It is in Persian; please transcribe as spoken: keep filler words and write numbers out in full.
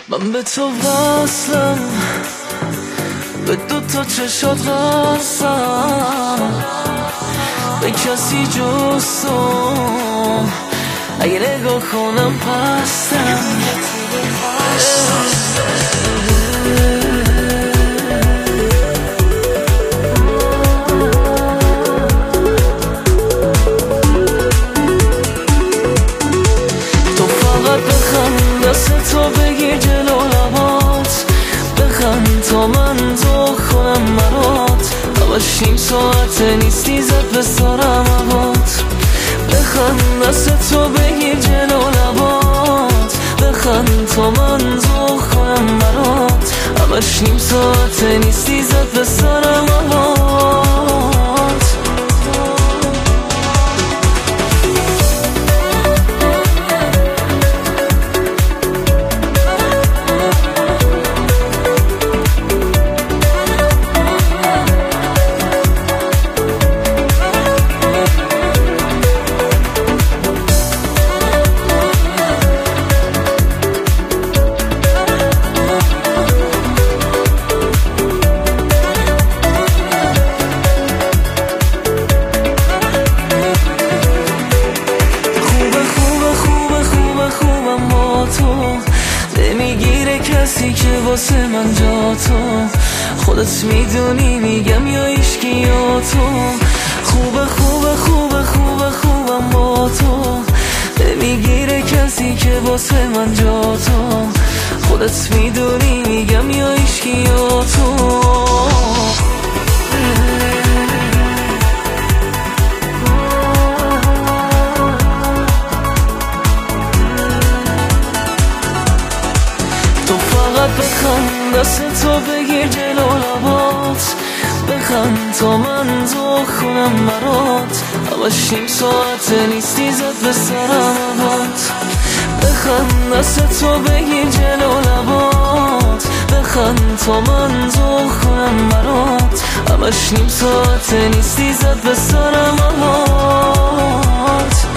من به تو وصلم، به دو تا چشات قسم، به کسی جز تو اگه نگاه کنم پستم. تو فقط بخند، دست تو بگیر جلو لبات، بخند تا من تو کنم مرات. همش نیم ساعته نیستی زد به سرم هوات، بخند دست تو بگیر جلو لبات، بخند تا من تو کنم مرات. همش نیم ساعته نیستی زد به سرم هوات. نمیگیره کسی که واسه من جا تو، خودت میدونی میگم یا ایشکی یا تو. خوبه خوبه خوبه خوبه خوبم با تو، نمیگیره کسی که واسه من جا تو، خودت میدونی میگم یا ایشکی یا تو. بخند دست تو بگیر جلو لبات، بخند تا من تو کنم مرات. همش نیم ساعته نیستی زد به سرم هوات، بخند دست تو بگیر جلو لبات، بخند تا من تو کنم مرات. همش نیم ساعته نیستی زد به سرم هوات.